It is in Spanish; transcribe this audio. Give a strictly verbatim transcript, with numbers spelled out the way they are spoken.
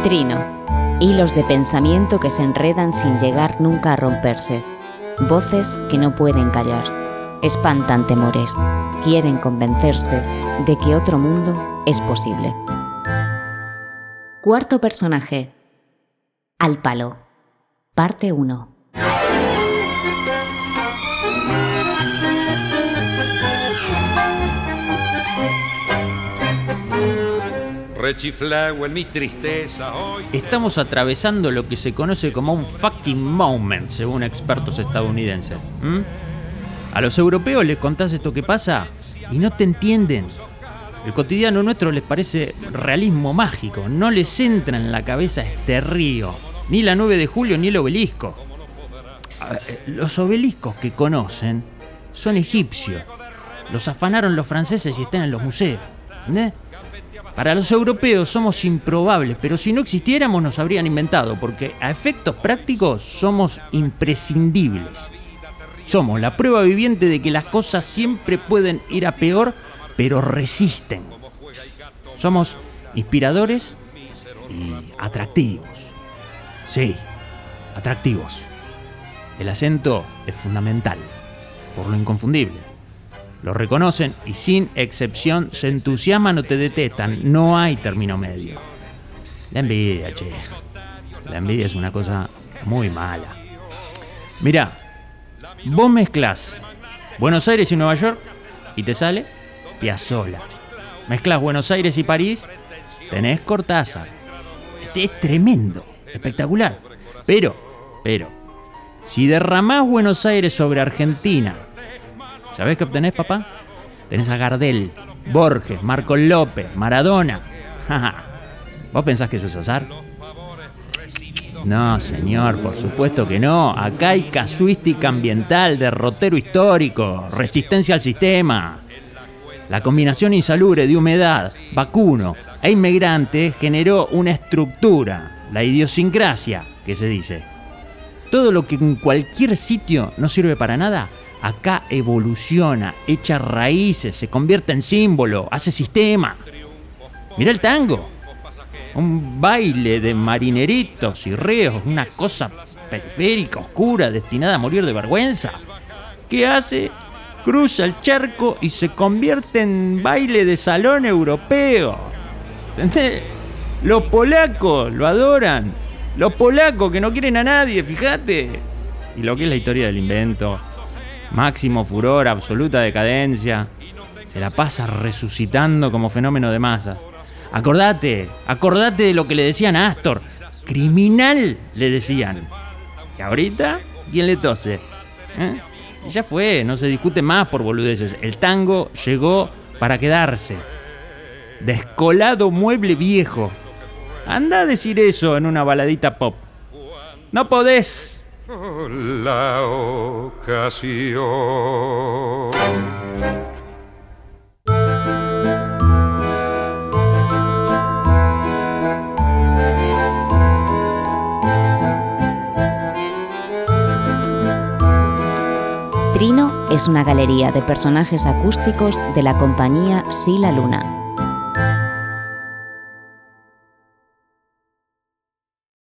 Trino. Hilos de pensamiento que se enredan sin llegar nunca a romperse. Voces que no pueden callar. Espantan temores. Quieren convencerse de que otro mundo es posible. Cuarto personaje. Al palo. Parte uno. Rechiflado en mi tristeza hoy. Estamos atravesando lo que se conoce como un fucking moment, según expertos estadounidenses. ¿Mm? A los europeos les contás esto que pasa y no te entienden. El cotidiano nuestro les parece realismo mágico. No les entra en la cabeza este río. Ni la nueve de julio ni el obelisco. Los obeliscos que conocen son egipcios. Los afanaron los franceses y están en los museos. ¿Entendés? Para los europeos somos improbables, pero si no existiéramos nos habrían inventado, porque a efectos prácticos somos imprescindibles. Somos la prueba viviente de que las cosas siempre pueden ir a peor, pero resisten. Somos inspiradores y atractivos. Sí, atractivos. El acento es fundamental, por lo inconfundible. Lo reconocen y sin excepción se entusiasman o te detestan. No hay término medio. La envidia, che. La envidia es una cosa muy mala. Mirá, vos mezclás Buenos Aires y Nueva York y te sale Piazzolla. Mezclás Buenos Aires y París, tenés Cortázar. Este es tremendo, espectacular. Pero, pero, si derramás Buenos Aires sobre Argentina, ¿sabés qué obtenés, papá? Tenés a Gardel, Borges, Marco López, Maradona. ¿Vos pensás que eso es azar? No, señor, por supuesto que no. Acá hay casuística ambiental, derrotero histórico, resistencia al sistema. La combinación insalubre de humedad, vacuno e inmigrante generó una estructura, la idiosincrasia, que se dice. Todo lo que en cualquier sitio no sirve para nada, acá evoluciona, echa raíces, se convierte en símbolo, hace sistema. Mirá el tango. Un baile de marineritos y reos, una cosa periférica, oscura, destinada a morir de vergüenza. ¿Qué hace? Cruza el charco y se convierte en baile de salón europeo. ¿Entendés? Los polacos lo adoran. Los polacos que no quieren a nadie, fíjate. Y lo que es la historia del invento. Máximo furor, absoluta decadencia. Se la pasa resucitando como fenómeno de masas. Acordate, acordate de lo que le decían a Astor. Criminal, le decían. Y ahorita, ¿quién le tose? ¿Eh? Y ya fue, no se discute más por boludeces. El tango llegó para quedarse. Descolado mueble viejo. Anda a decir eso en una baladita pop. No podés. La ocasión. Trino es una galería de personajes acústicos de la compañía Sí la Luna.